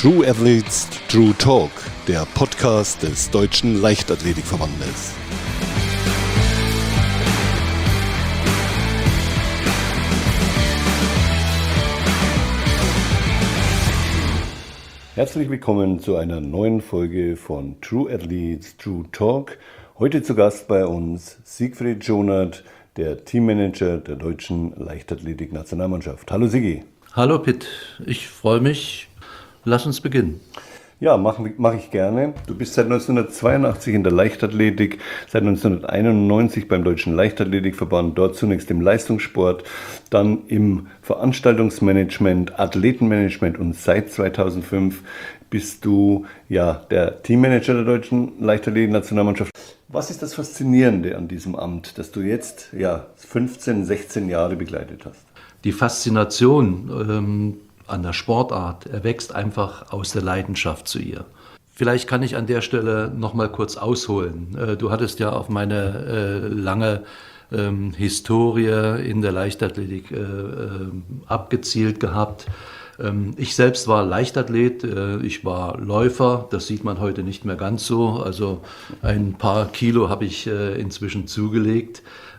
True Athletes, True Talk, der Podcast des Deutschen Leichtathletikverbandes. Herzlich willkommen zu einer neuen Folge von True Athletes, True Talk. Heute zu Gast bei uns Siegfried Jonert, der Teammanager der deutschen Leichtathletik-Nationalmannschaft. Hallo Sigi. Hallo Pitt, ich freue mich. Lass uns beginnen. Ja, mach ich gerne. Du bist seit 1982 in der Leichtathletik, seit 1991 beim Deutschen Leichtathletikverband, dort zunächst im Leistungssport, dann im Veranstaltungsmanagement, Athletenmanagement und seit 2005 bist du der Teammanager der deutschen Leichtathletik-Nationalmannschaft. Was ist das Faszinierende an diesem Amt, das du jetzt 15, 16 Jahre begleitet hast? Die Faszination an der Sportart erwächst einfach aus der Leidenschaft zu ihr. Vielleicht kann ich an der Stelle noch mal kurz ausholen. Du hattest ja auf meine lange Historie in der Leichtathletik abgezielt gehabt. Ich selbst war Leichtathlet, ich war Läufer, das sieht man heute nicht mehr ganz so, also ein paar Kilo habe ich inzwischen zugelegt,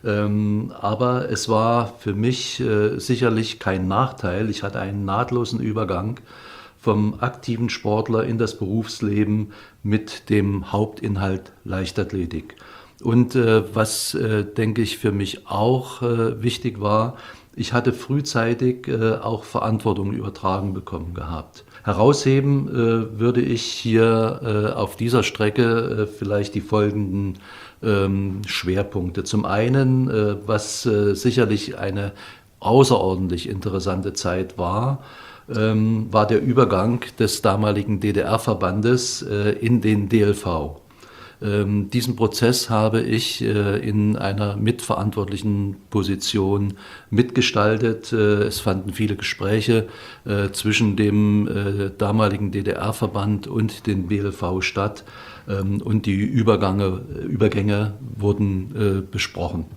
aber es war für mich sicherlich kein Nachteil, ich hatte einen nahtlosen Übergang vom aktiven Sportler in das Berufsleben mit dem Hauptinhalt Leichtathletik. Und was, denke ich, für mich auch wichtig war, ich hatte frühzeitig auch Verantwortung übertragen bekommen gehabt. Herausheben würde ich hier auf dieser Strecke vielleicht die folgenden Schwerpunkte. Zum einen, was sicherlich eine außerordentlich interessante Zeit war, war der Übergang des damaligen DDR-Verbandes in den DLV. Diesen Prozess habe ich in einer mitverantwortlichen Position mitgestaltet. Es fanden viele Gespräche zwischen dem damaligen DDR-Verband und den BLV statt und die Übergänge wurden besprochen.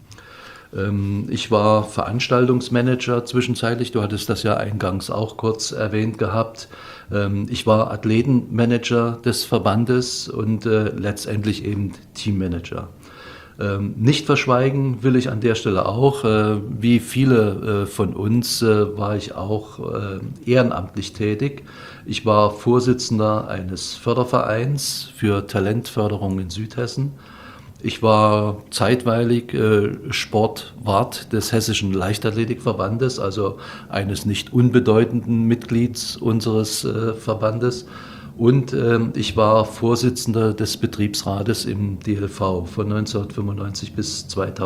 Ich war Veranstaltungsmanager zwischenzeitlich, du hattest das ja eingangs auch kurz erwähnt gehabt. Ich war Athletenmanager des Verbandes und letztendlich eben Teammanager. Nicht verschweigen will ich an der Stelle auch, wie viele von uns war ich auch ehrenamtlich tätig. Ich war Vorsitzender eines Fördervereins für Talentförderung in Südhessen. Ich war zeitweilig Sportwart des Hessischen Leichtathletikverbandes, also eines nicht unbedeutenden Mitglieds unseres Verbandes. Und ich war Vorsitzender des Betriebsrates im DLV von 1995 bis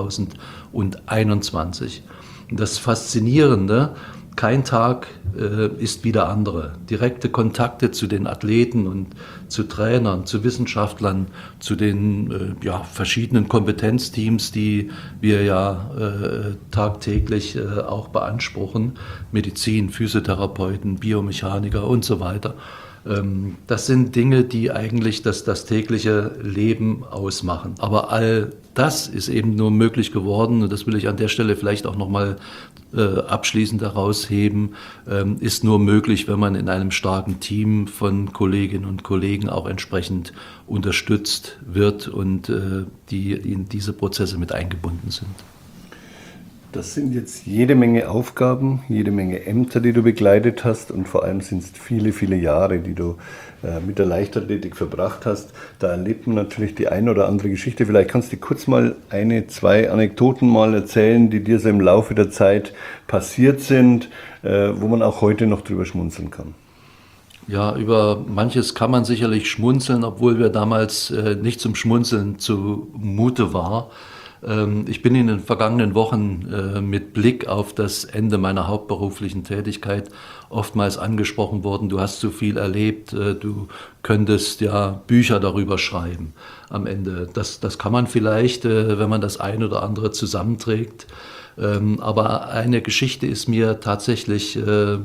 2021. Und das Faszinierende: kein Tag ist wie der andere. Direkte Kontakte zu den Athleten und zu Trainern, zu Wissenschaftlern, zu den verschiedenen Kompetenzteams, die wir tagtäglich auch beanspruchen. Medizin, Physiotherapeuten, Biomechaniker und so weiter. Das sind Dinge, die eigentlich das tägliche Leben ausmachen. Aber all das ist eben nur möglich geworden, und das will ich an der Stelle vielleicht auch nochmal abschließend herausheben, ist nur möglich, wenn man in einem starken Team von Kolleginnen und Kollegen auch entsprechend unterstützt wird und die in diese Prozesse mit eingebunden sind. Das sind jetzt jede Menge Aufgaben, jede Menge Ämter, die du begleitet hast, und vor allem sind es viele, viele Jahre, die du mit der Leichtathletik verbracht hast. Da erlebt man natürlich die eine oder andere Geschichte. Vielleicht kannst du kurz mal 2 Anekdoten mal erzählen, die dir so im Laufe der Zeit passiert sind, wo man auch heute noch drüber schmunzeln kann. Ja, über manches kann man sicherlich schmunzeln, obwohl wir damals nicht zum Schmunzeln zumute war. Ich bin in den vergangenen Wochen mit Blick auf das Ende meiner hauptberuflichen Tätigkeit oftmals angesprochen worden: Du hast so viel erlebt, du könntest ja Bücher darüber schreiben am Ende. Das kann man vielleicht, wenn man das ein oder andere zusammenträgt. Aber eine Geschichte ist mir tatsächlich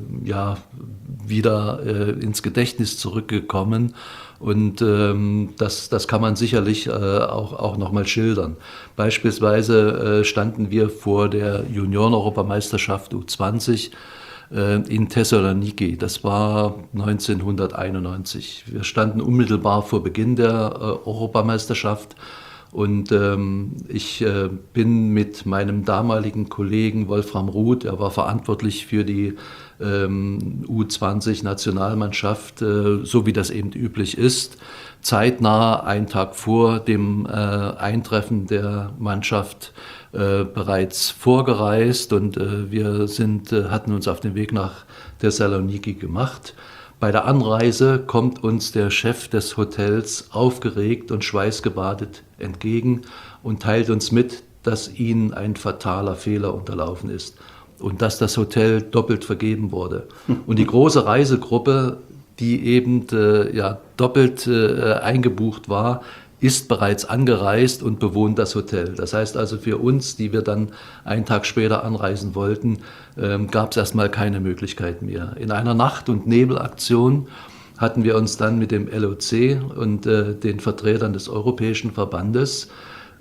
wieder ins Gedächtnis zurückgekommen. Und das kann man sicherlich auch nochmal schildern. Beispielsweise standen wir vor der Junioren-Europameisterschaft U20 in Thessaloniki. Das war 1991. Wir standen unmittelbar vor Beginn der Europameisterschaft. Und ich bin mit meinem damaligen Kollegen Wolfram Ruth, er war verantwortlich für die U20-Nationalmannschaft, so wie das eben üblich ist, zeitnah, einen Tag vor dem Eintreffen der Mannschaft, bereits vorgereist und wir hatten uns auf den Weg nach Thessaloniki gemacht. Bei der Anreise kommt uns der Chef des Hotels aufgeregt und schweißgebadet entgegen und teilt uns mit, dass ihnen ein fataler Fehler unterlaufen ist und dass das Hotel doppelt vergeben wurde. Und die große Reisegruppe, die eben doppelt eingebucht war, ist bereits angereist und bewohnt das Hotel. Das heißt also für uns, die wir dann einen Tag später anreisen wollten, gab es erstmal keine Möglichkeit mehr. In einer Nacht- und Nebelaktion hatten wir uns dann mit dem LOC und den Vertretern des Europäischen Verbandes,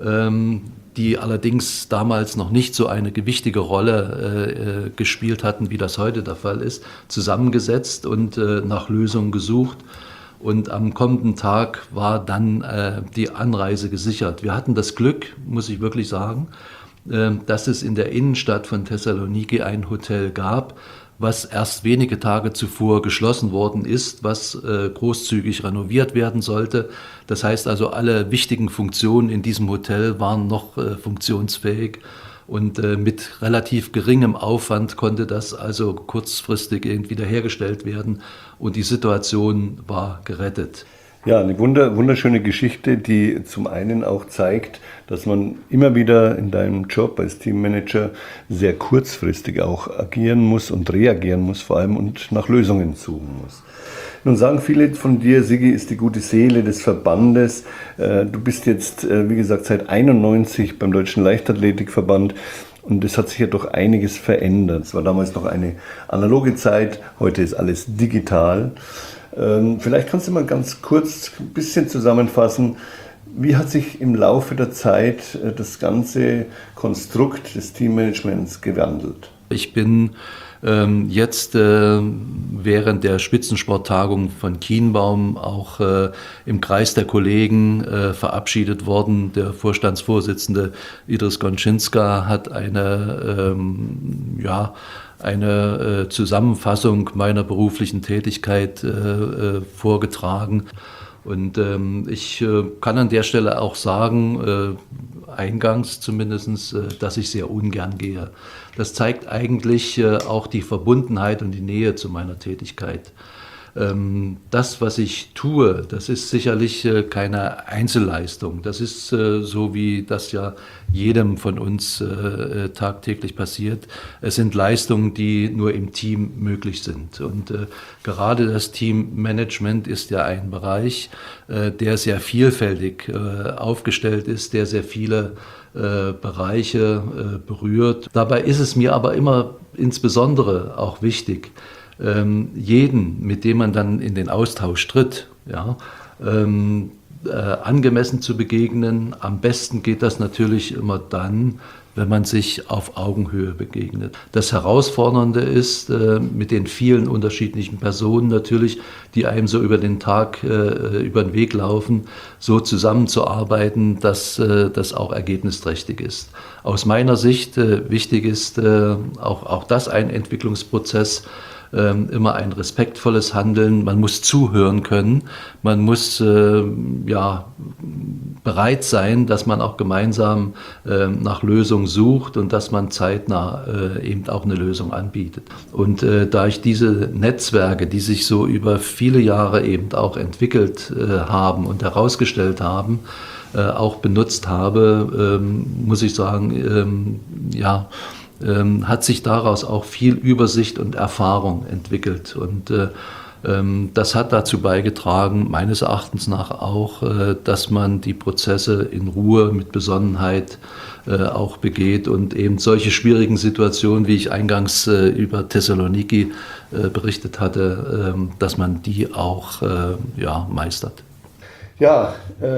die allerdings damals noch nicht so eine gewichtige Rolle gespielt hatten, wie das heute der Fall ist, zusammengesetzt und nach Lösungen gesucht. Und am kommenden Tag war dann die Anreise gesichert. Wir hatten das Glück, muss ich wirklich sagen, dass es in der Innenstadt von Thessaloniki ein Hotel gab, was erst wenige Tage zuvor geschlossen worden ist, was großzügig renoviert werden sollte. Das heißt also, alle wichtigen Funktionen in diesem Hotel waren noch funktionsfähig. Und mit relativ geringem Aufwand konnte das also kurzfristig wiederhergestellt werden und die Situation war gerettet. Ja, eine wunderschöne Geschichte, die zum einen auch zeigt, dass man immer wieder in deinem Job als Teammanager sehr kurzfristig auch agieren muss und reagieren muss vor allem und nach Lösungen suchen muss. Nun sagen viele von dir, Sigi ist die gute Seele des Verbandes. Du bist jetzt, wie gesagt, seit 91 beim Deutschen Leichtathletikverband und es hat sich ja doch einiges verändert. Es war damals noch eine analoge Zeit, heute ist alles digital. Vielleicht kannst du mal ganz kurz ein bisschen zusammenfassen, wie hat sich im Laufe der Zeit das ganze Konstrukt des Teammanagements gewandelt? Ich bin jetzt während der Spitzensporttagung von Kienbaum auch im Kreis der Kollegen verabschiedet worden. Der Vorstandsvorsitzende Idris Gonczynska hat eine Zusammenfassung meiner beruflichen Tätigkeit vorgetragen. Und ich kann an der Stelle auch sagen, eingangs zumindest, dass ich sehr ungern gehe. Das zeigt eigentlich auch die Verbundenheit und die Nähe zu meiner Tätigkeit. Das, was ich tue, das ist sicherlich keine Einzelleistung. Das ist so, wie das ja jedem von uns tagtäglich passiert. Es sind Leistungen, die nur im Team möglich sind. Und gerade das Teammanagement ist ja ein Bereich, der sehr vielfältig aufgestellt ist, der sehr viele Bereiche berührt. Dabei ist es mir aber immer insbesondere auch wichtig, jeden, mit dem man dann in den Austausch tritt, angemessen zu begegnen. Am besten geht das natürlich immer dann, wenn man sich auf Augenhöhe begegnet. Das Herausfordernde ist, mit den vielen unterschiedlichen Personen natürlich, die einem so über den Tag, über den Weg laufen, so zusammenzuarbeiten, dass das auch ergebnisträchtig ist. Aus meiner Sicht wichtig ist auch das ein Entwicklungsprozess, immer ein respektvolles Handeln. Man muss zuhören können. Man muss bereit sein, dass man auch gemeinsam nach Lösungen sucht und dass man zeitnah eben auch eine Lösung anbietet. Und da ich diese Netzwerke, die sich so über viele Jahre eben auch entwickelt haben und herausgestellt haben, auch benutzt habe, muss ich sagen, hat sich daraus auch viel Übersicht und Erfahrung entwickelt. Und das hat dazu beigetragen, meines Erachtens nach auch, dass man die Prozesse in Ruhe, mit Besonnenheit auch begeht und eben solche schwierigen Situationen, wie ich eingangs über Thessaloniki berichtet hatte, dass man die auch meistert. Ja,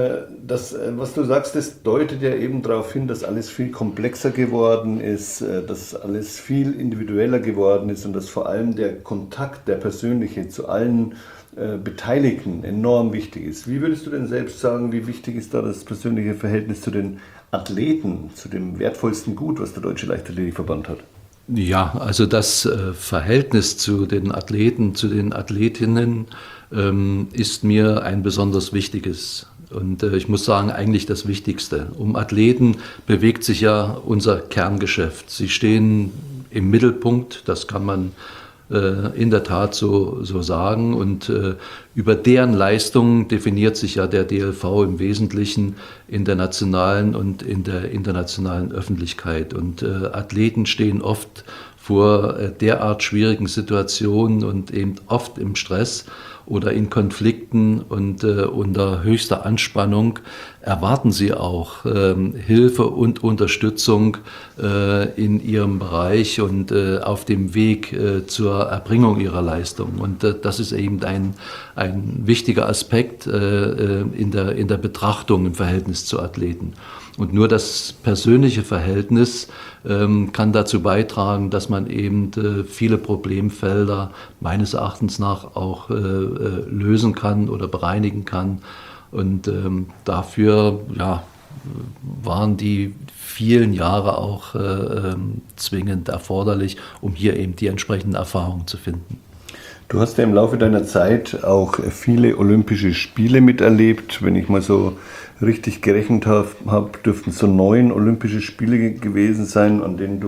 was du sagst, das deutet ja eben darauf hin, dass alles viel komplexer geworden ist, dass alles viel individueller geworden ist und dass vor allem der Kontakt, der persönliche zu allen Beteiligten enorm wichtig ist. Wie würdest du denn selbst sagen, wie wichtig ist da das persönliche Verhältnis zu den Athleten, zu dem wertvollsten Gut, was der Deutsche Leichtathletikverband hat? Ja, also das Verhältnis zu den Athleten, zu den Athletinnen ist mir ein besonders wichtiges. Und ich muss sagen, eigentlich das Wichtigste. Um Athleten bewegt sich ja unser Kerngeschäft. Sie stehen im Mittelpunkt, das kann man in der Tat so sagen. Und über deren Leistungen definiert sich ja der DLV im Wesentlichen in der nationalen und in der internationalen Öffentlichkeit. Und Athleten stehen oft vor derart schwierigen Situationen und eben oft im Stress oder in Konflikten und unter höchster Anspannung erwarten sie auch Hilfe und Unterstützung in ihrem Bereich und auf dem Weg zur Erbringung ihrer Leistung. Und das ist eben ein wichtiger Aspekt in der Betrachtung im Verhältnis zu Athleten. Und nur das persönliche Verhältnis kann dazu beitragen, dass man eben viele Problemfelder meines Erachtens nach auch lösen kann oder bereinigen kann. Und dafür waren die vielen Jahre auch zwingend erforderlich, um hier eben die entsprechenden Erfahrungen zu finden. Du hast ja im Laufe deiner Zeit auch viele Olympische Spiele miterlebt. Wenn ich mal so richtig gerechnet habe, dürften es so 9 Olympische Spiele gewesen sein,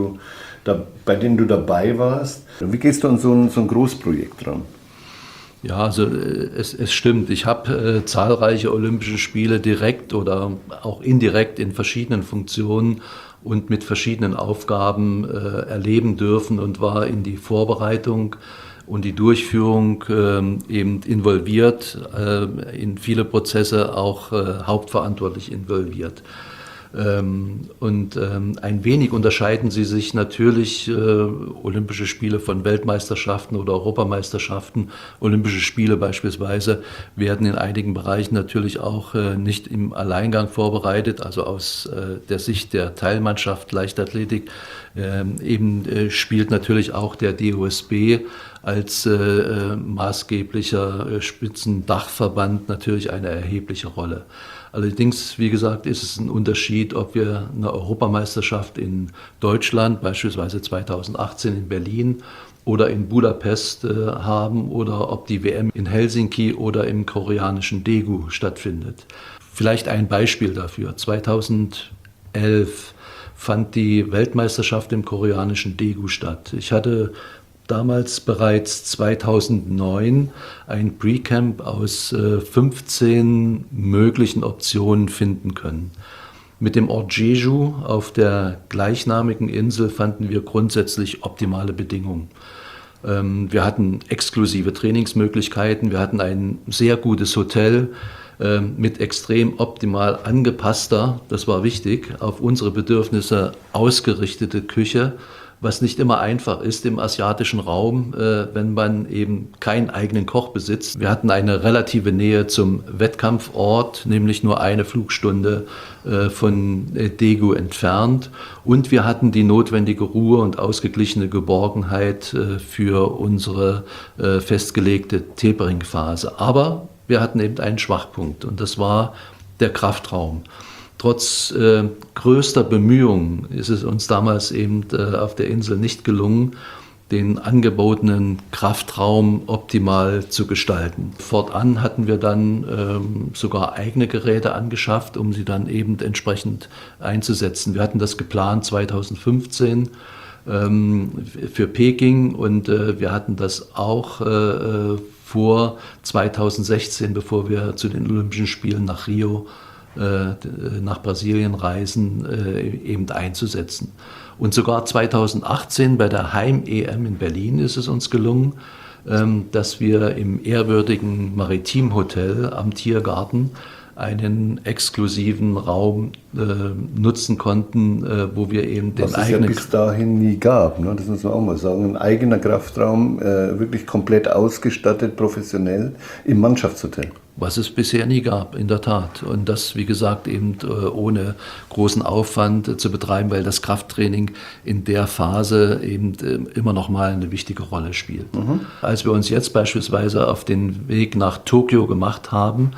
bei denen du dabei warst. Wie gehst du an so ein Großprojekt ran? Ja, also es stimmt. Ich habe zahlreiche Olympische Spiele direkt oder auch indirekt in verschiedenen Funktionen und mit verschiedenen Aufgaben erleben dürfen und war in die Vorbereitung und die Durchführung eben involviert, in viele Prozesse auch hauptverantwortlich involviert. Und ein wenig unterscheiden sie sich natürlich Olympische Spiele von Weltmeisterschaften oder Europameisterschaften. Olympische Spiele beispielsweise werden in einigen Bereichen natürlich auch nicht im Alleingang vorbereitet, also aus der Sicht der Teilmannschaft Leichtathletik spielt natürlich auch der DOSB als maßgeblicher Spitzendachverband natürlich eine erhebliche Rolle. Allerdings, wie gesagt, ist es ein Unterschied, ob wir eine Europameisterschaft in Deutschland, beispielsweise 2018 in Berlin oder in Budapest haben oder ob die WM in Helsinki oder im koreanischen Daegu stattfindet. Vielleicht ein Beispiel dafür. 2011 fand die Weltmeisterschaft im koreanischen Daegu statt. Ich hatte damals bereits 2009 ein Pre-Camp aus 15 möglichen Optionen finden können. Mit dem Ort Jeju auf der gleichnamigen Insel fanden wir grundsätzlich optimale Bedingungen. Wir hatten exklusive Trainingsmöglichkeiten, wir hatten ein sehr gutes Hotel mit extrem optimal angepasster, das war wichtig, auf unsere Bedürfnisse ausgerichtete Küche, was nicht immer einfach ist im asiatischen Raum, wenn man eben keinen eigenen Koch besitzt. Wir hatten eine relative Nähe zum Wettkampfort, nämlich nur eine Flugstunde von Daegu entfernt. Und wir hatten die notwendige Ruhe und ausgeglichene Geborgenheit für unsere festgelegte Tapering-Phase. Aber wir hatten eben einen Schwachpunkt und das war der Kraftraum. Trotz größter Bemühungen ist es uns damals eben auf der Insel nicht gelungen, den angebotenen Kraftraum optimal zu gestalten. Fortan hatten wir dann sogar eigene Geräte angeschafft, um sie dann eben entsprechend einzusetzen. Wir hatten das geplant 2015 für Peking und wir hatten das auch vor 2016, bevor wir zu den Olympischen Spielen nach Rio nach Brasilien reisen, eben einzusetzen. Und sogar 2018 bei der Heim-EM in Berlin ist es uns gelungen, dass wir im ehrwürdigen Maritimhotel am Tiergarten einen exklusiven Raum nutzen konnten, wo wir eben den eigenen... Was es ja bis dahin nie gab, ne? Das muss man auch mal sagen. Ein eigener Kraftraum, wirklich komplett ausgestattet, professionell, im Mannschaftshotel. was es bisher nie gab, in der Tat. Und das, wie gesagt, eben ohne großen Aufwand zu betreiben, weil das Krafttraining in der Phase eben immer noch mal eine wichtige Rolle spielt. Als wir uns jetzt beispielsweise auf den Weg nach Tokio gemacht haben,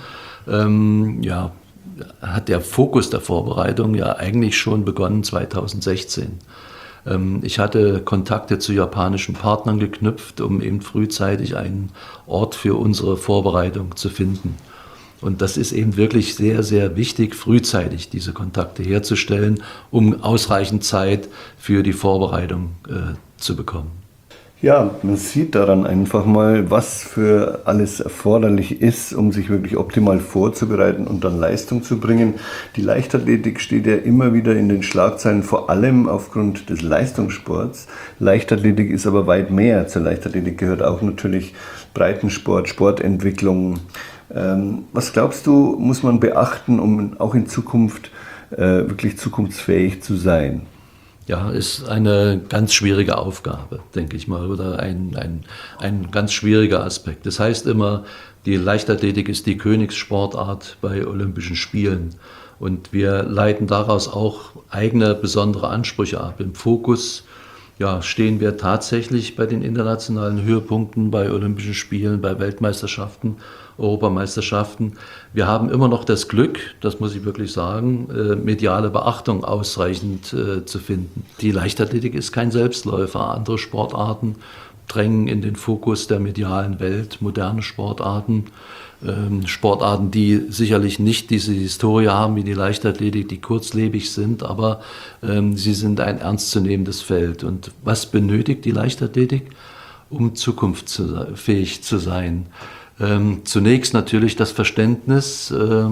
hat der Fokus der Vorbereitung ja eigentlich schon begonnen 2016. Ich hatte Kontakte zu japanischen Partnern geknüpft, um eben frühzeitig einen Ort für unsere Vorbereitung zu finden. Und das ist eben wirklich sehr, sehr wichtig, frühzeitig diese Kontakte herzustellen, um ausreichend Zeit für die Vorbereitung zu bekommen. Ja, man sieht daran einfach mal, was für alles erforderlich ist, um sich wirklich optimal vorzubereiten und dann Leistung zu bringen. Die Leichtathletik steht ja immer wieder in den Schlagzeilen, vor allem aufgrund des Leistungssports. Leichtathletik ist aber weit mehr. Zur Leichtathletik gehört auch natürlich Breitensport, Sportentwicklung. Was glaubst du, muss man beachten, um auch in Zukunft wirklich zukunftsfähig zu sein? Ja, ist eine ganz schwierige Aufgabe, denke ich mal, oder ein ganz schwieriger Aspekt. Das heißt immer, die Leichtathletik ist die Königssportart bei Olympischen Spielen. Und wir leiten daraus auch eigene besondere Ansprüche ab. Im Fokus stehen wir tatsächlich bei den internationalen Höhepunkten, bei Olympischen Spielen, bei Weltmeisterschaften, Europameisterschaften. Wir haben immer noch das Glück, das muss ich wirklich sagen, mediale Beachtung ausreichend zu finden. Die Leichtathletik ist kein Selbstläufer. Andere Sportarten drängen in den Fokus der medialen Welt, moderne Sportarten. Sportarten, die sicherlich nicht diese Historie haben wie die Leichtathletik, die kurzlebig sind, aber sie sind ein ernstzunehmendes Feld. Und was benötigt die Leichtathletik, um zukunftsfähig zu sein? Zunächst natürlich das Verständnis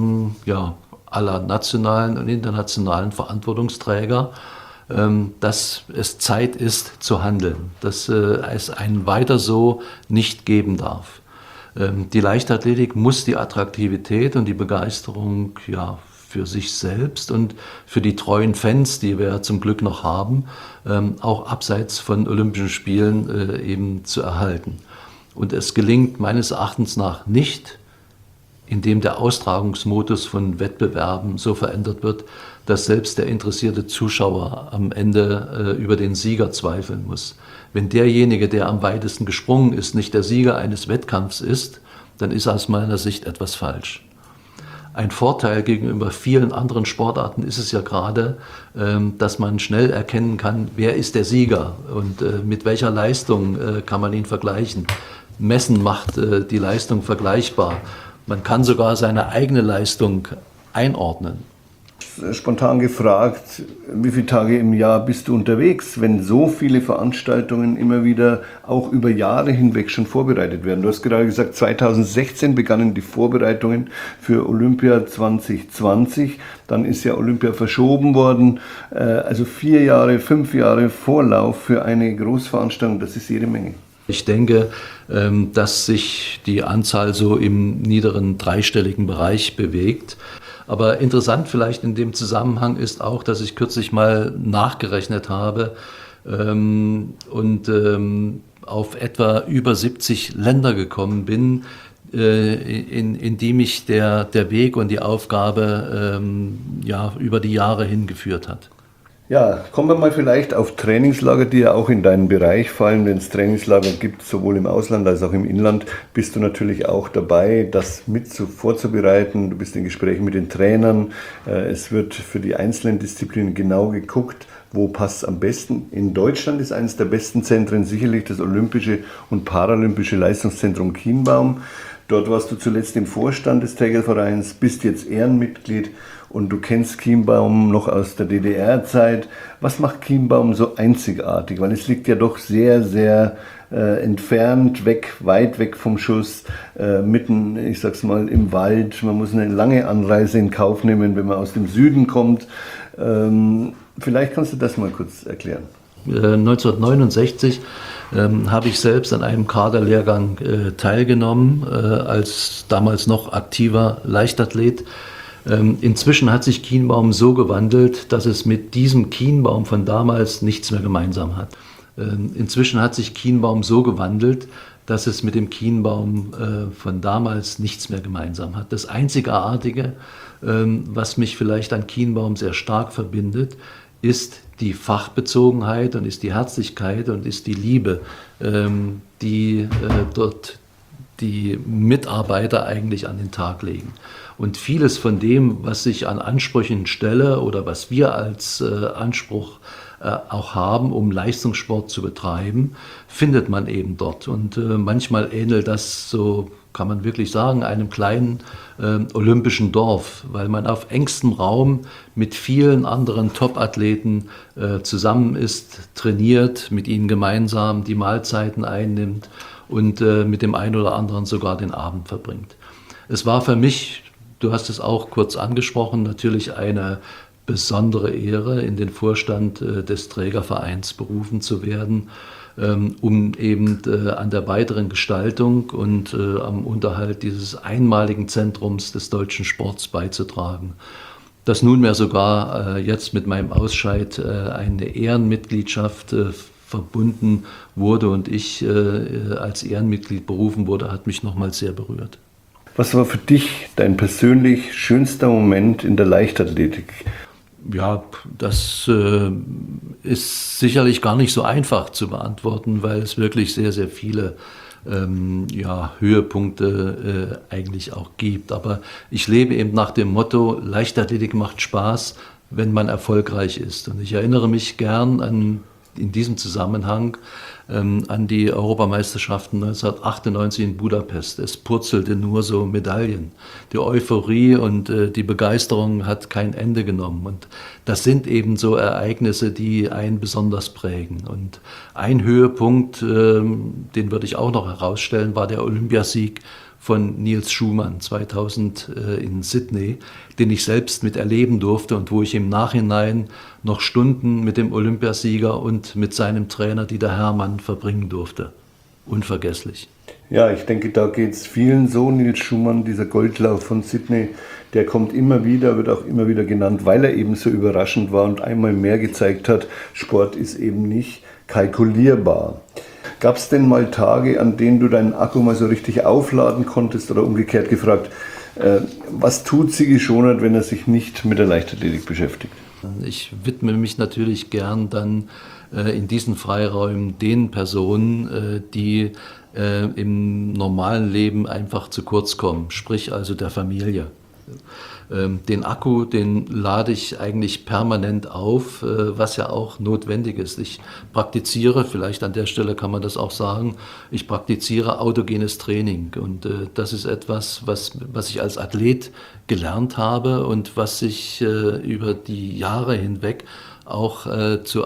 aller nationalen und internationalen Verantwortungsträger, dass es Zeit ist zu handeln, dass es ein Weiter so nicht geben darf. Die Leichtathletik muss die Attraktivität und die Begeisterung für sich selbst und für die treuen Fans, die wir ja zum Glück noch haben, auch abseits von Olympischen Spielen eben zu erhalten. Und es gelingt meines Erachtens nach nicht, indem der Austragungsmodus von Wettbewerben so verändert wird, dass selbst der interessierte Zuschauer am Ende über den Sieger zweifeln muss. Wenn derjenige, der am weitesten gesprungen ist, nicht der Sieger eines Wettkampfs ist, dann ist aus meiner Sicht etwas falsch. Ein Vorteil gegenüber vielen anderen Sportarten ist es ja gerade, dass man schnell erkennen kann, wer ist der Sieger und mit welcher Leistung kann man ihn vergleichen. Messen macht die Leistung vergleichbar. Man kann sogar seine eigene Leistung einordnen. Spontan gefragt, wie viele Tage im Jahr bist du unterwegs, wenn so viele Veranstaltungen immer wieder auch über Jahre hinweg schon vorbereitet werden? Du hast gerade gesagt, 2016 begannen die Vorbereitungen für Olympia 2020. Dann ist ja Olympia verschoben worden. Also 4 Jahre, 5 Jahre Vorlauf für eine Großveranstaltung, das ist jede Menge. Ich denke, dass sich die Anzahl so im niederen dreistelligen Bereich bewegt. Aber interessant vielleicht in dem Zusammenhang ist auch, dass ich kürzlich mal nachgerechnet habe und auf etwa über 70 Länder gekommen bin, in die mich der Weg und die Aufgabe über die Jahre hingeführt hat. Ja, kommen wir mal vielleicht auf Trainingslager, die ja auch in deinen Bereich fallen. Wenn es Trainingslager gibt, sowohl im Ausland als auch im Inland, bist du natürlich auch dabei, das vorzubereiten. Du bist in Gesprächen mit den Trainern. Es wird für die einzelnen Disziplinen genau geguckt, wo passt es am besten. In Deutschland ist eines der besten Zentren sicherlich das Olympische und Paralympische Leistungszentrum Kienbaum. Dort warst du zuletzt im Vorstand des Trägervereins, bist jetzt Ehrenmitglied und du kennst Kienbaum noch aus der DDR-Zeit. Was macht Kienbaum so einzigartig? Weil es liegt ja doch sehr, sehr entfernt, weit weg vom Schuss, mitten, ich sag's mal, im Wald. Man muss eine lange Anreise in Kauf nehmen, wenn man aus dem Süden kommt. Vielleicht kannst du das mal kurz erklären. 1969 habe ich selbst an einem Kaderlehrgang teilgenommen, als damals noch aktiver Leichtathlet. Inzwischen hat sich Kienbaum so gewandelt, dass es mit diesem Kienbaum von damals nichts mehr gemeinsam hat. Inzwischen hat sich Kienbaum so gewandelt, dass es mit dem Kienbaum von damals nichts mehr gemeinsam hat. Das Einzigartige, was mich vielleicht an Kienbaum sehr stark verbindet, ist die Fachbezogenheit und ist die Herzlichkeit und ist die Liebe, die dort die Mitarbeiter eigentlich an den Tag legen. Und vieles von dem, was ich an Ansprüchen stelle oder was wir als Anspruch auch haben, um Leistungssport zu betreiben, findet man eben dort. Und manchmal ähnelt das, so kann man wirklich sagen, einem kleinen olympischen Dorf, weil man auf engstem Raum mit vielen anderen Top-Athleten zusammen ist, trainiert, mit ihnen gemeinsam die Mahlzeiten einnimmt und mit dem einen oder anderen sogar den Abend verbringt. Es war für mich, du hast es auch kurz angesprochen, natürlich eine besondere Ehre, in den Vorstand des Trägervereins berufen zu werden, um eben an der weiteren Gestaltung und am Unterhalt dieses einmaligen Zentrums des deutschen Sports beizutragen. Dass nunmehr sogar jetzt mit meinem Ausscheid eine Ehrenmitgliedschaft verbunden wurde und ich als Ehrenmitglied berufen wurde, hat mich nochmals sehr berührt. Was war für dich dein persönlich schönster Moment in der Leichtathletik? Ja, das ist sicherlich gar nicht so einfach zu beantworten, weil es wirklich sehr, sehr viele Höhepunkte eigentlich auch gibt. Aber ich lebe eben nach dem Motto, Leichtathletik macht Spaß, wenn man erfolgreich ist. Und ich erinnere mich gern in diesem Zusammenhang an die Europameisterschaften 1998 in Budapest. Es purzelte nur so Medaillen. Die Euphorie und die Begeisterung hat kein Ende genommen. Und das sind eben so Ereignisse, die einen besonders prägen. Und ein Höhepunkt, den würde ich auch noch herausstellen, war der Olympiasieg von Nils Schumann 2000 in Sydney, den ich selbst miterleben durfte und wo ich im Nachhinein noch Stunden mit dem Olympiasieger und mit seinem Trainer Dieter Hermann verbringen durfte. Unvergesslich. Ja, ich denke, da geht es vielen so. Nils Schumann, dieser Goldlauf von Sydney, der kommt immer wieder, wird auch immer wieder genannt, weil er eben so überraschend war und einmal mehr gezeigt hat, Sport ist eben nicht kalkulierbar. Gab es denn mal Tage, an denen du deinen Akku mal so richtig aufladen konntest oder umgekehrt gefragt, was tut Sigi Schonert, wenn er sich nicht mit der Leichtathletik beschäftigt? Ich widme mich natürlich gern dann in diesen Freiräumen den Personen, die im normalen Leben einfach zu kurz kommen, sprich also der Familie. Den Akku, den lade ich eigentlich permanent auf, was ja auch notwendig ist. Ich praktiziere, vielleicht an der Stelle kann man das auch sagen, ich praktiziere autogenes Training. Und das ist etwas, was ich als Athlet gelernt habe und was sich über die Jahre hinweg auch zu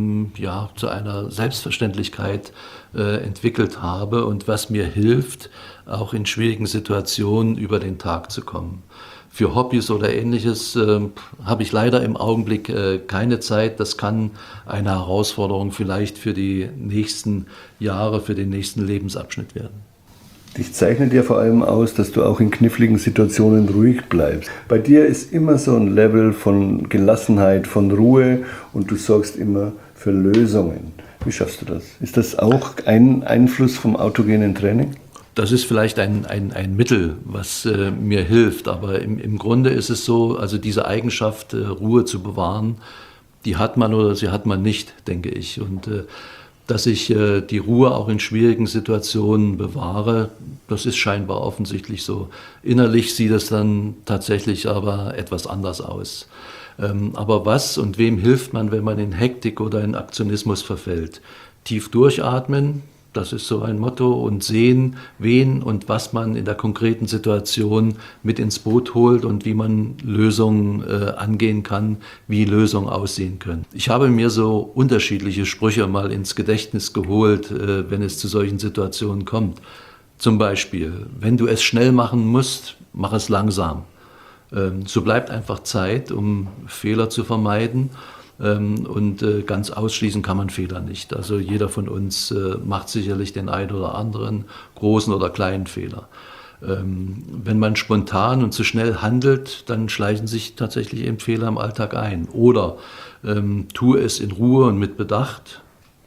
einer Selbstverständlichkeit entwickelt habe und was mir hilft, auch in schwierigen Situationen über den Tag zu kommen. Für Hobbys oder Ähnliches habe ich leider im Augenblick keine Zeit. Das kann eine Herausforderung vielleicht für die nächsten Jahre, für den nächsten Lebensabschnitt werden. Dich zeichnet ja vor allem aus, dass du auch in kniffligen Situationen ruhig bleibst. Bei dir ist immer so ein Level von Gelassenheit, von Ruhe und du sorgst immer für Lösungen. Wie schaffst du das? Ist das auch ein Einfluss vom autogenen Training? Das ist vielleicht ein Mittel, was mir hilft, aber im Grunde ist es so, also diese Eigenschaft, Ruhe zu bewahren, die hat man oder sie hat man nicht, denke ich. Und dass ich die Ruhe auch in schwierigen Situationen bewahre, das ist scheinbar offensichtlich so. Innerlich sieht es dann tatsächlich aber etwas anders aus. Aber was und wem hilft man, wenn man in Hektik oder in Aktionismus verfällt? Tief durchatmen. Das ist so ein Motto und sehen, wen und was man in der konkreten Situation mit ins Boot holt und wie man Lösungen angehen kann, wie Lösungen aussehen können. Ich habe mir so unterschiedliche Sprüche mal ins Gedächtnis geholt, wenn es zu solchen Situationen kommt. Zum Beispiel, wenn du es schnell machen musst, mach es langsam. So bleibt einfach Zeit, um Fehler zu vermeiden. Und ganz ausschließen kann man Fehler nicht. Also jeder von uns macht sicherlich den einen oder anderen großen oder kleinen Fehler. Wenn man spontan und zu schnell handelt, dann schleichen sich tatsächlich eben Fehler im Alltag ein. Oder tue es in Ruhe und mit Bedacht.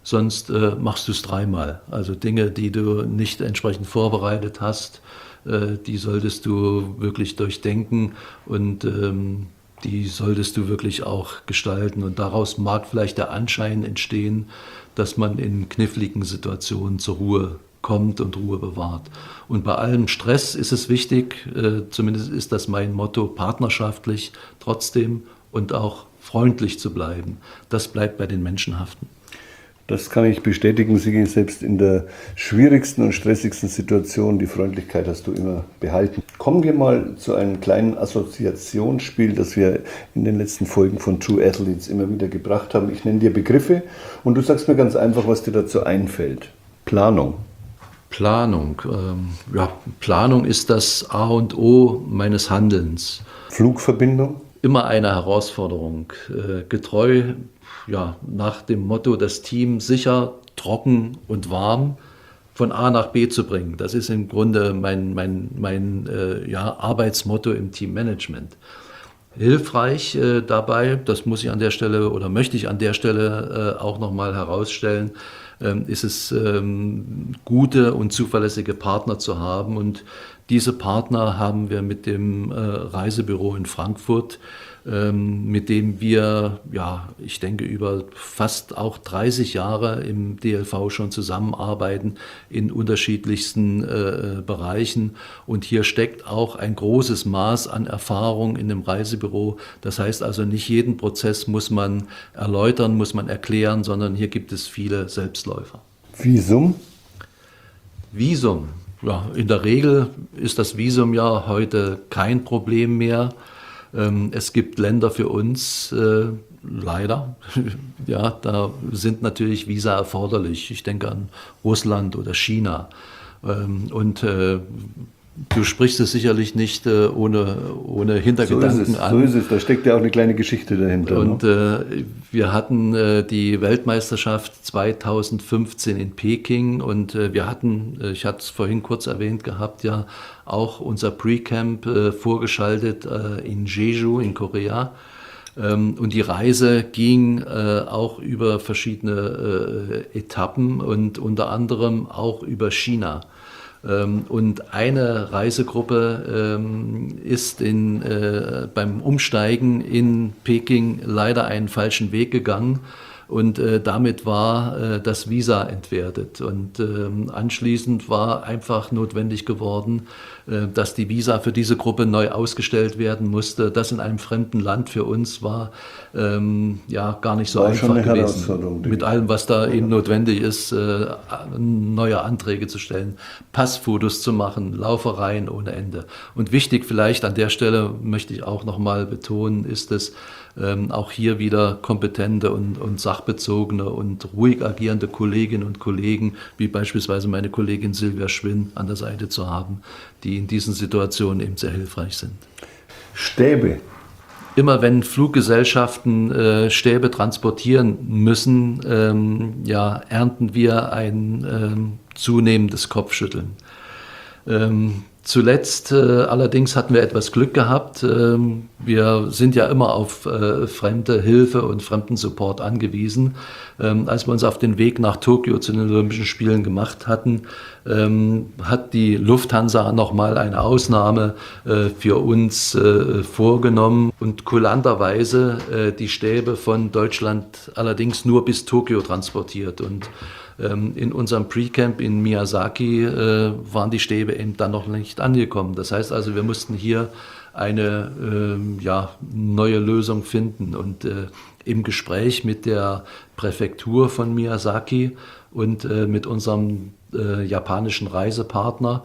sonst machst du es dreimal. Also Dinge, die du nicht entsprechend vorbereitet hast, die solltest du wirklich durchdenken und die solltest du wirklich auch gestalten. Und daraus mag vielleicht der Anschein entstehen, dass man in kniffligen Situationen zur Ruhe kommt und Ruhe bewahrt. Und bei allem Stress ist es wichtig, zumindest ist das mein Motto, partnerschaftlich trotzdem und auch freundlich zu bleiben. Das bleibt bei den Menschen haften. Das kann ich bestätigen, Sigi, selbst in der schwierigsten und stressigsten Situation, die Freundlichkeit hast du immer behalten. Kommen wir mal zu einem kleinen Assoziationsspiel, das wir in den letzten Folgen von True Athletes immer wieder gebracht haben. Ich nenne dir Begriffe und du sagst mir ganz einfach, was dir dazu einfällt. Planung. Planung. Planung ist das A und O meines Handelns. Flugverbindung. Immer eine Herausforderung. Getreu nach dem Motto, das Team sicher, trocken und warm von A nach B zu bringen. Das ist im Grunde mein Arbeitsmotto im Teammanagement. Hilfreich dabei, das muss ich an der Stelle oder möchte ich an der Stelle auch nochmal herausstellen, ist es, gute und zuverlässige Partner zu haben. Und diese Partner haben wir mit dem Reisebüro in Frankfurt, mit dem wir, ich denke, über fast auch 30 Jahre im DLV schon zusammenarbeiten in unterschiedlichsten Bereichen. Und hier steckt auch ein großes Maß an Erfahrung in dem Reisebüro. Das heißt also, nicht jeden Prozess muss man erläutern, muss man erklären, sondern hier gibt es viele Selbstläufer. Visum? Visum. Ja, in der Regel ist das Visum ja heute kein Problem mehr. Es gibt Länder für uns, leider, da sind natürlich Visa erforderlich. Ich denke an Russland oder China. Du sprichst es sicherlich nicht ohne Hintergedanken an. So ist es, da steckt ja auch eine kleine Geschichte dahinter. Und wir hatten die Weltmeisterschaft 2015 in Peking und wir hatten, ich hatte es vorhin kurz erwähnt gehabt, ja auch unser Pre-Camp vorgeschaltet in Jeju in Korea. Und die Reise ging auch über verschiedene Etappen und unter anderem auch über China. Und eine Reisegruppe ist beim Umsteigen in Peking leider einen falschen Weg gegangen und damit war das Visa entwertet. Und anschließend war einfach notwendig geworden, dass die Visa für diese Gruppe neu ausgestellt werden musste. Das in einem fremden Land für uns war gar nicht so war einfach schon eine gewesen. Herausforderung, Mit allem, was da eben notwendig ist, neue Anträge zu stellen, Passfotos zu machen, Laufereien ohne Ende. Und wichtig vielleicht an der Stelle möchte ich auch nochmal betonen, ist es, auch hier wieder kompetente und sachbezogene und ruhig agierende Kolleginnen und Kollegen, wie beispielsweise meine Kollegin Silvia Schwinn an der Seite zu haben, die in diesen Situationen eben sehr hilfreich sind. Stäbe. Immer wenn Fluggesellschaften Stäbe transportieren müssen, ernten wir ein zunehmendes Kopfschütteln. Zuletzt allerdings hatten wir etwas Glück gehabt. Wir sind ja immer auf fremde Hilfe und fremden Support angewiesen. Als wir uns auf den Weg nach Tokio zu den Olympischen Spielen gemacht hatten, hat die Lufthansa nochmal eine Ausnahme für uns vorgenommen und kulanterweise die Stäbe von Deutschland allerdings nur bis Tokio transportiert. Und in unserem Pre-Camp in Miyazaki waren die Stäbe eben dann noch nicht angekommen. Das heißt also, wir mussten hier eine neue Lösung finden. Und im Gespräch mit der Präfektur von Miyazaki und mit unserem japanischen Reisepartner,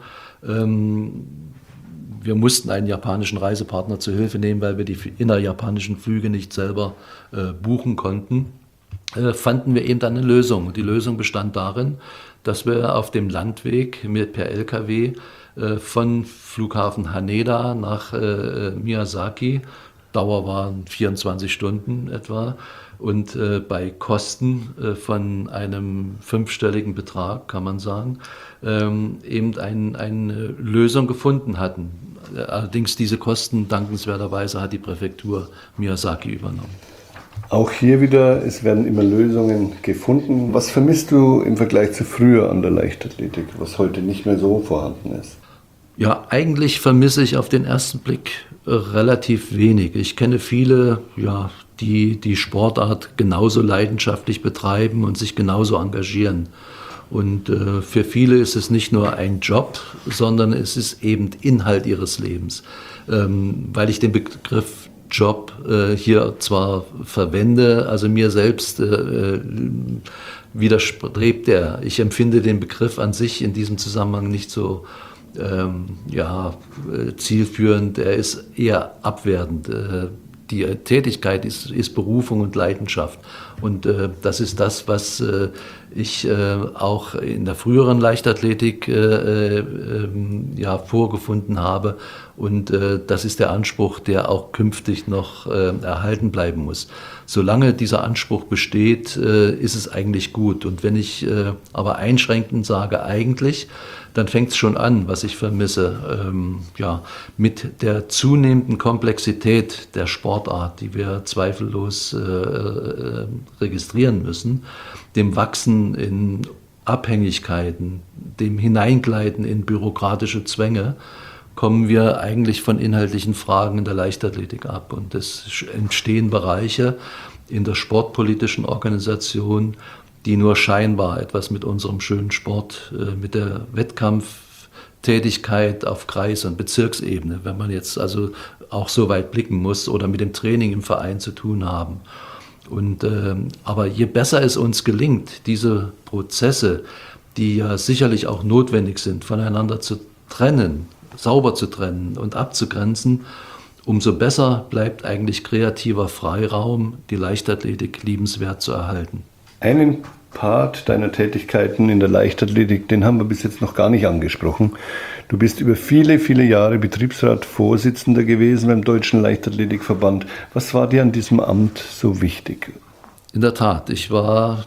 wir mussten einen japanischen Reisepartner zur Hilfe nehmen, weil wir die innerjapanischen Flüge nicht selber buchen konnten. Fanden wir eben dann eine Lösung. Die Lösung bestand darin, dass wir auf dem Landweg per LKW von Flughafen Haneda nach Miyazaki, Dauer waren 24 Stunden etwa, und bei Kosten von einem 5-stelligen Betrag, kann man sagen, eben eine Lösung gefunden hatten. Allerdings diese Kosten dankenswerterweise hat die Präfektur Miyazaki übernommen. Auch hier wieder, es werden immer Lösungen gefunden. Was vermisst du im Vergleich zu früher an der Leichtathletik, was heute nicht mehr so vorhanden ist? Ja, eigentlich vermisse ich auf den ersten Blick relativ wenig. Ich kenne viele, ja, die die Sportart genauso leidenschaftlich betreiben und sich genauso engagieren. Und für viele ist es nicht nur ein Job, sondern es ist eben Inhalt ihres Lebens. Weil ich den Begriff Job hier zwar verwende, also mir selbst widerstrebt er. Ich empfinde den Begriff an sich in diesem Zusammenhang nicht so zielführend, er ist eher abwertend. Die Tätigkeit ist Berufung und Leidenschaft. Und das ist das, was ich auch in der früheren Leichtathletik vorgefunden habe. Und das ist der Anspruch, der auch künftig noch erhalten bleiben muss. Solange dieser Anspruch besteht, ist es eigentlich gut. Und wenn ich aber einschränkend sage eigentlich, dann fängt es schon an, was ich vermisse. Mit der zunehmenden Komplexität der Sportart, die wir zweifellos registrieren müssen, dem Wachsen in Abhängigkeiten, dem Hineingleiten in bürokratische Zwänge, kommen wir eigentlich von inhaltlichen Fragen in der Leichtathletik ab. Und es entstehen Bereiche in der sportpolitischen Organisation, die nur scheinbar etwas mit unserem schönen Sport, mit der Wettkampftätigkeit auf Kreis- und Bezirksebene, wenn man jetzt also auch so weit blicken muss, oder mit dem Training im Verein zu tun haben. Und, aber je besser es uns gelingt, diese Prozesse, die ja sicherlich auch notwendig sind, voneinander zu trennen, sauber zu trennen und abzugrenzen, umso besser bleibt eigentlich kreativer Freiraum, die Leichtathletik liebenswert zu erhalten. Einen Part deiner Tätigkeiten in der Leichtathletik, den haben wir bis jetzt noch gar nicht angesprochen. Du bist über viele, viele Jahre Betriebsratsvorsitzender gewesen beim Deutschen Leichtathletikverband. Was war dir an diesem Amt so wichtig? In der Tat, ich war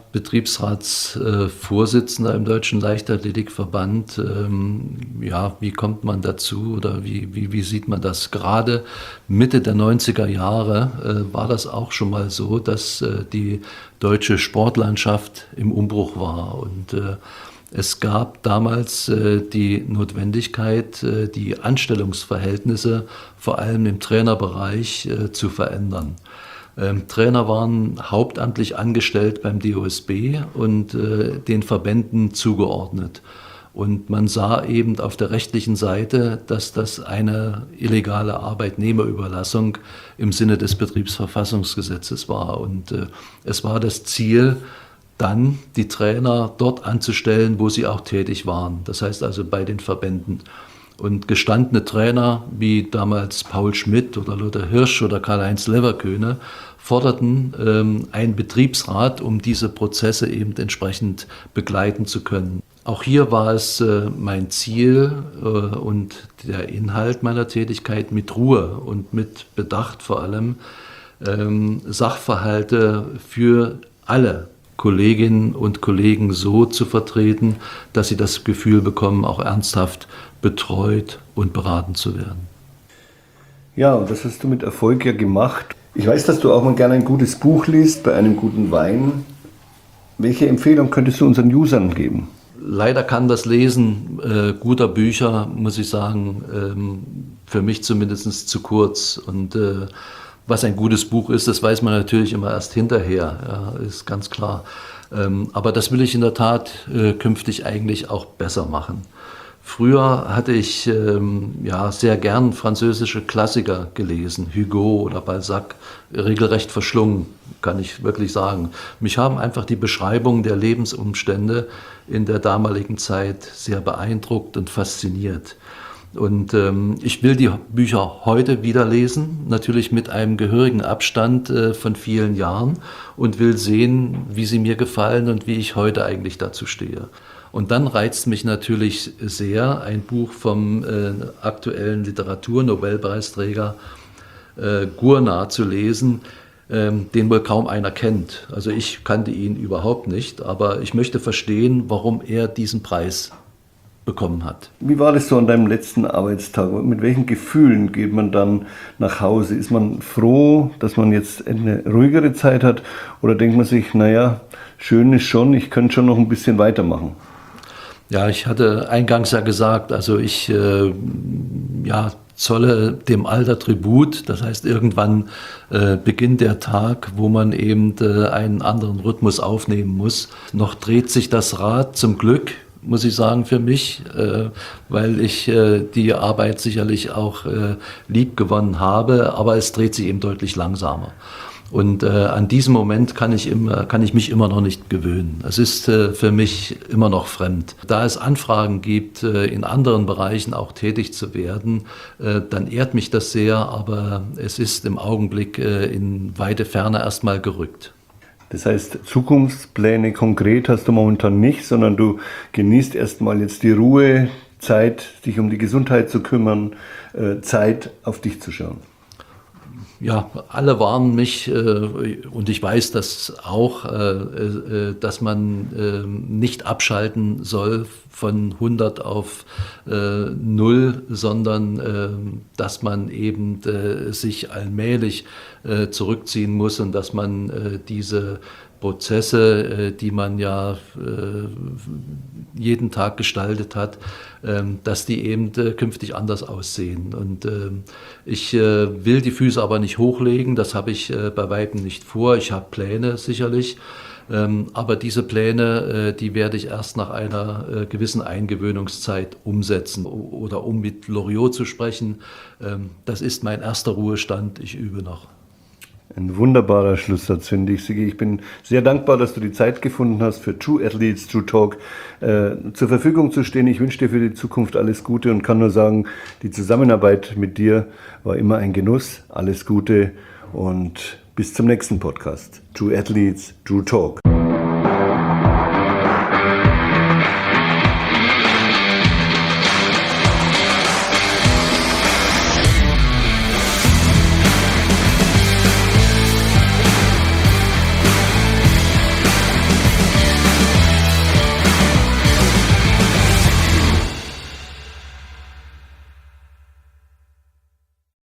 Betriebsratsvorsitzender im Deutschen Leichtathletikverband. Wie kommt man dazu oder wie sieht man das? Gerade Mitte der 90er Jahre war das auch schon mal so, dass die deutsche Sportlandschaft im Umbruch war. Und es gab damals die Notwendigkeit, die Anstellungsverhältnisse vor allem im Trainerbereich zu verändern. Trainer waren hauptamtlich angestellt beim DOSB und den Verbänden zugeordnet. Und man sah eben auf der rechtlichen Seite, dass das eine illegale Arbeitnehmerüberlassung im Sinne des Betriebsverfassungsgesetzes war. Und es war das Ziel, dann die Trainer dort anzustellen, wo sie auch tätig waren. Das heißt also bei den Verbänden. Und gestandene Trainer wie damals Paul Schmidt oder Lothar Hirsch oder Karl-Heinz Leverköhne forderten einen Betriebsrat, um diese Prozesse eben entsprechend begleiten zu können. Auch hier war es mein Ziel und der Inhalt meiner Tätigkeit, mit Ruhe und mit Bedacht vor allem Sachverhalte für alle Kolleginnen und Kollegen so zu vertreten, dass sie das Gefühl bekommen, auch ernsthaft betreut und beraten zu werden. Ja, und das hast du mit Erfolg ja gemacht. Ich weiß, dass du auch mal gerne ein gutes Buch liest bei einem guten Wein. Welche Empfehlung könntest du unseren Usern geben? Leider kann das Lesen guter Bücher, muss ich sagen, für mich zumindest zu kurz. Und was ein gutes Buch ist, das weiß man natürlich immer erst hinterher, ja, ist ganz klar. Aber das will ich in der Tat künftig eigentlich auch besser machen. Früher hatte ich sehr gern französische Klassiker gelesen, Hugo oder Balzac, regelrecht verschlungen, kann ich wirklich sagen. Mich haben einfach die Beschreibungen der Lebensumstände in der damaligen Zeit sehr beeindruckt und fasziniert. Und ich will die Bücher heute wieder lesen, natürlich mit einem gehörigen Abstand von vielen Jahren, und will sehen, wie sie mir gefallen und wie ich heute eigentlich dazu stehe. Und dann reizt mich natürlich sehr ein Buch vom aktuellen Literaturnobelpreisträger Gurnah zu lesen, den wohl kaum einer kennt. Also ich kannte ihn überhaupt nicht, aber ich möchte verstehen, warum er diesen Preis bekommen hat. Wie war das so an deinem letzten Arbeitstag? Mit welchen Gefühlen geht man dann nach Hause? Ist man froh, dass man jetzt eine ruhigere Zeit hat? Oder denkt man sich, naja, schön ist schon, ich könnte schon noch ein bisschen weitermachen? Ja, ich hatte eingangs ja gesagt, also ich zolle dem Alter Tribut. Das heißt, irgendwann beginnt der Tag, wo man eben einen anderen Rhythmus aufnehmen muss. Noch dreht sich das Rad zum Glück, muss ich sagen, für mich, weil ich die Arbeit sicherlich auch lieb gewonnen habe, aber es dreht sich eben deutlich langsamer. Und an diesem Moment kann ich mich immer noch nicht gewöhnen. Es ist für mich immer noch fremd. Da es Anfragen gibt, in anderen Bereichen auch tätig zu werden, dann ehrt mich das sehr, aber es ist im Augenblick in weite Ferne erstmal gerückt. Das heißt, Zukunftspläne konkret hast du momentan nicht, sondern du genießt erstmal jetzt die Ruhe, Zeit, dich um die Gesundheit zu kümmern, Zeit auf dich zu schauen. Ja, alle warnen mich und ich weiß das auch, dass man nicht abschalten soll von 100 auf 0, sondern dass man eben sich allmählich zurückziehen muss und dass man diese Prozesse, die man ja jeden Tag gestaltet hat, dass die eben künftig anders aussehen. Und ich will die Füße aber nicht hochlegen, das habe ich bei Weitem nicht vor. Ich habe Pläne sicherlich, aber diese Pläne, die werde ich erst nach einer gewissen Eingewöhnungszeit umsetzen. Oder um mit Loriot zu sprechen, das ist mein erster Ruhestand, ich übe noch. Ein wunderbarer Schlusssatz, finde ich, Sigi. Ich bin sehr dankbar, dass du die Zeit gefunden hast, für True Athletes, True Talk zur Verfügung zu stehen. Ich wünsche dir für die Zukunft alles Gute und kann nur sagen, die Zusammenarbeit mit dir war immer ein Genuss. Alles Gute und bis zum nächsten Podcast. True Athletes, True Talk.